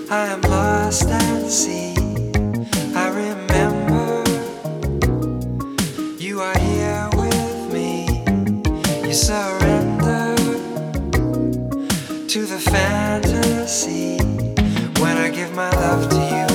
I am lost at sea. I remember you are here with me. You surrender to the fantasy when I give my love to you.